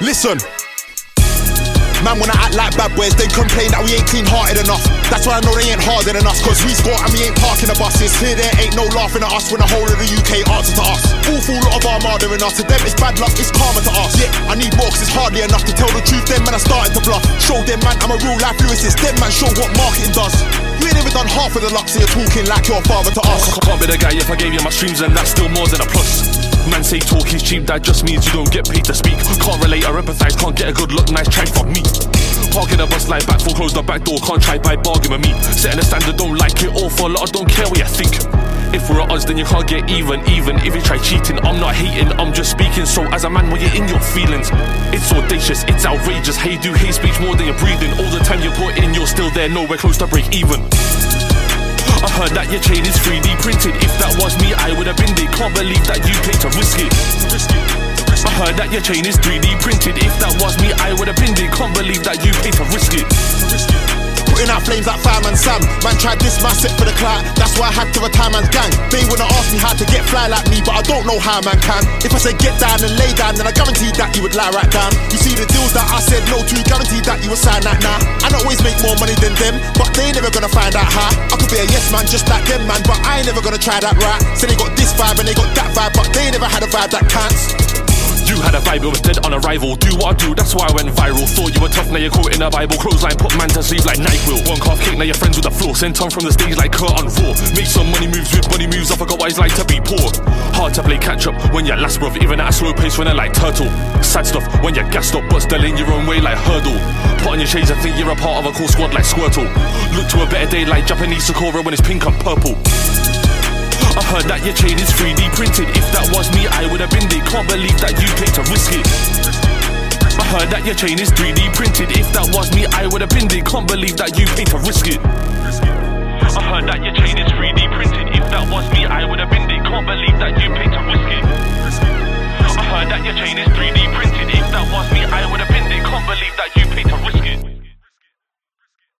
Listen. Man wanna act like bad boys, then complain that we ain't clean-hearted enough. That's why I know they ain't harder than us, cause we score and we ain't parking the buses. Here there ain't no laughing at us when the whole of the UK answer to us. Awful lot of armada in us, to them it's bad luck, it's karma to us. Yeah, I need more cause it's hardly enough to tell the truth, them man I started to bluff. Show them man I'm a real life lyricist, them man show what marketing does. You ain't even done half of the luck, so you're talking like your father to us. I can't be the guy if I gave you my streams and that's still more than a plus. Man say talk is cheap, that just means you don't get paid to speak. Can't relate or empathise, can't get a good look, nice try from me. Parking the bus like back full, close the back door, can't try buy bargain with me. Setting the standard, don't like it all for a lot, I don't care what you think. If we're at odds then you can't get even if you try cheating, I'm not hating, I'm just speaking. So as a man, when you're in your feelings, it's audacious, it's outrageous. Hey, do hate speech more than you're breathing. All the time you put in, you're still there, nowhere close to break even. I heard that your chain is 3D printed. If that was me, I would have been there. Can't believe that you paid to risk it. I heard that your chain is 3D printed. If that was me, I would have been there. Can't believe that you paid to risk it. Putting out flames like Fireman Sam. Man tried this, man set for the clout. That's why I had to retire man's gang. They wanna ask me how to get fly like me, but I don't know how man can. If I said get down and lay down, then I guaranteed that you would lie right down. You see the deals that I said no to, guaranteed that you would sign that now. I always make more money than them, but they ain't never gonna find out how. I could be a yes man just like them man, but I ain't never gonna try that right. So they got this vibe and they got that vibe, but they ain't never had a vibe that counts. You had a vibe, it was dead on arrival. Do what I do, that's why I went viral. Thought you were tough, now you're caught in a Bible. Clothesline, put man to sleep like NyQuil. One calf kick, now you're friends with the floor. Sent on from the stage like Kurt on Raw. Make some money moves with money moves, I forgot what it's like to be poor. Hard to play catch up when you're last, bruv. Even at a slow pace when they're like turtle. Sad stuff when you're gassed up, but still in your own way like hurdle. Put on your shades and think you're a part of a cool squad like Squirtle. Look to a better day like Japanese Sakura when it's pink and purple. I heard that your chain is 3D printed. If that was me, I would have been there. Can't believe that you paid to risk it. I heard that your chain is 3D printed. If that was me, I would have been there. Can't believe that you paid to risk it. I heard that your chain is 3D printed. If that was me, I would have been there. Can't believe that you paid to risk it.